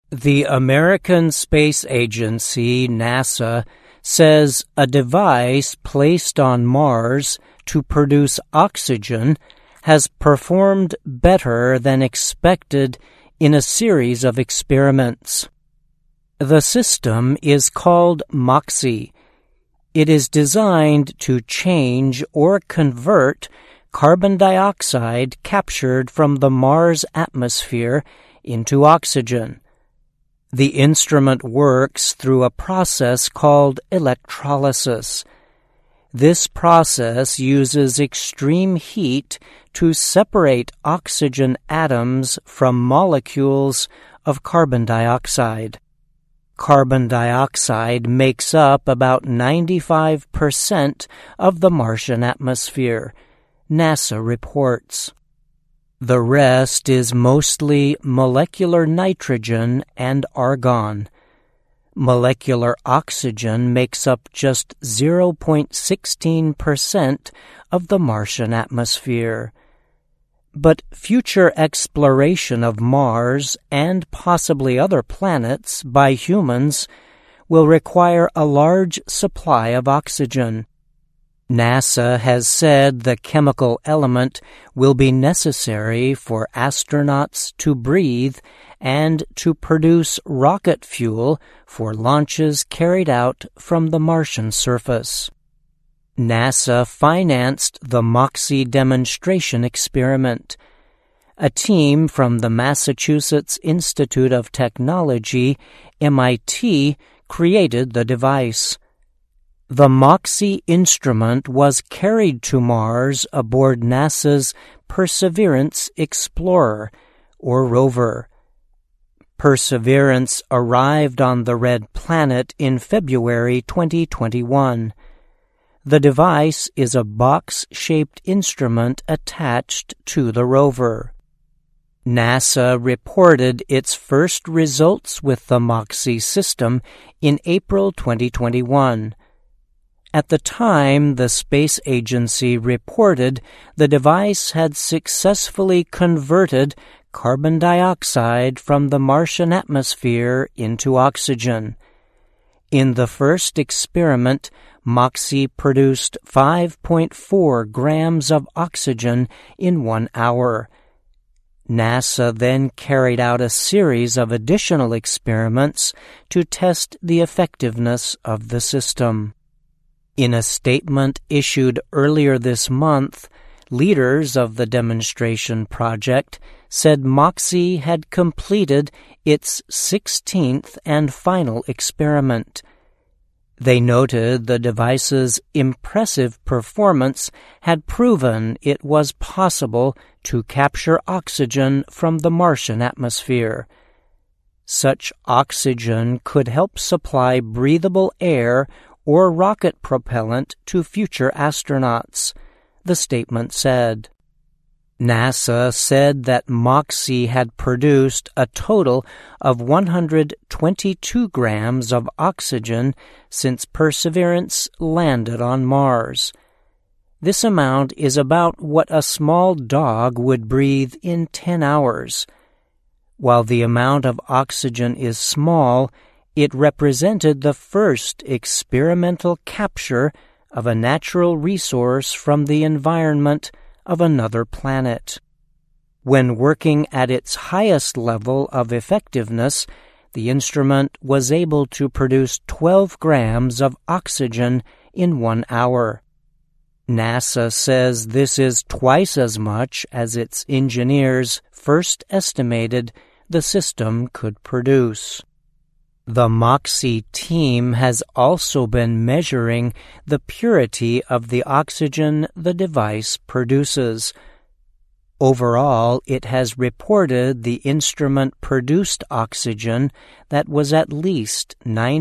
The American Space Agency, NASA, says a device placed on Mars to produce oxygen has performed better than expected in a series of experiments. The system is called MOXIE. It is designed to change or convert carbon dioxide captured from the Mars atmosphere into oxygen. The instrument works through a process called electrolysis. This process uses extreme heat to separate oxygen atoms from molecules of carbon dioxide. Carbon dioxide makes up about 95% of the Martian atmosphere, NASA reports. The rest is mostly molecular nitrogen and argon. Molecular oxygen makes up just 0.16% of the Martian atmosphere. But future exploration of Mars and possibly other planets by humans will require a large supply of oxygen. NASA has said the chemical element will be necessary for astronauts to breathe and to produce rocket fuel for launches carried out from the Martian surface. NASA financed the MOXIE demonstration experiment. A team from the Massachusetts Institute of Technology, MIT, created the device. The MOXIE instrument was carried to Mars aboard NASA's Perseverance Explorer, or rover. Perseverance arrived on the red planet in February 2021. The device is a box-shaped instrument attached to the rover. NASA reported its first results with the MOXIE system in April 2021. At the time, the space agency reported the device had successfully converted carbon dioxide from the Martian atmosphere into oxygen. In the first experiment, MOXIE produced 5.4 grams of oxygen in 1 hour. NASA then carried out a series of additional experiments to test the effectiveness of the system. In a statement issued earlier this month, leaders of the demonstration project said MOXIE had completed its 16th and final experiment. They noted the device's impressive performance had proven it was possible to capture oxygen from the Martian atmosphere. Such oxygen could help supply breathable air or rocket propellant to future astronauts, the statement said. NASA said that MOXIE had produced a total of 122 grams of oxygen since Perseverance landed on Mars. This amount is about what a small dog would breathe in 10 hours. While the amount of oxygen is small, it represented the first experimental capture of a natural resource from the environment of another planet. When working at its highest level of effectiveness, the instrument was able to produce 12 grams of oxygen in 1 hour. NASA says this is twice as much as its engineers first estimated the system could produce. The MOXIE team has also been measuring the purity of the oxygen the device produces. Overall, it has reported the instrument produced oxygen that was at least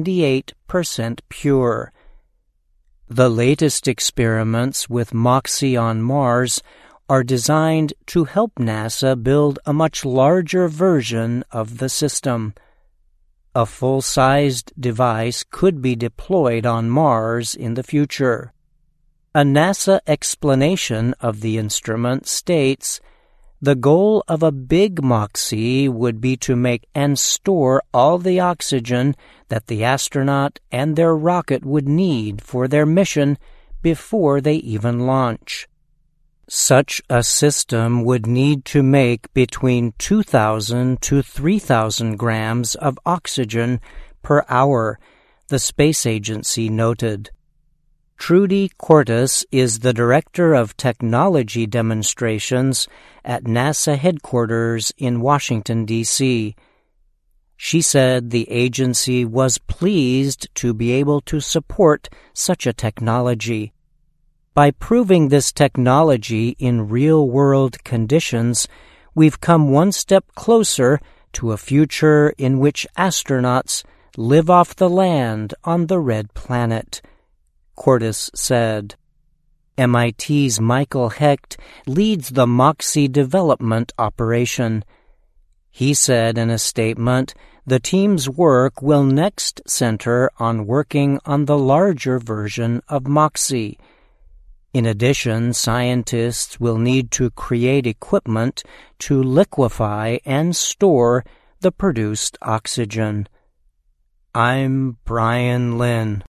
98% pure. The latest experiments with MOXIE on Mars are designed to help NASA build a much larger version of the system. A full-sized device could be deployed on Mars in the future. A NASA explanation of the instrument states, The goal of a big MOXIE would be to make and store all the oxygen that the astronaut and their rocket would need for their mission before they even launch. Such a system would need to make between 2,000 to 3,000 grams of oxygen per hour, the space agency noted. Trudy Cortis is the Director of Technology Demonstrations at NASA headquarters in Washington, D.C. She said the agency was pleased to be able to support such a technology. By proving this technology in real-world conditions, we've come one step closer to a future in which astronauts live off the land on the Red Planet, Cortis said. MIT's Michael Hecht leads the MOXIE development operation. He said in a statement, the team's work will next center on working on the larger version of MOXIE. In addition, scientists will need to create equipment to liquefy and store the produced oxygen. I'm Brian Lynn.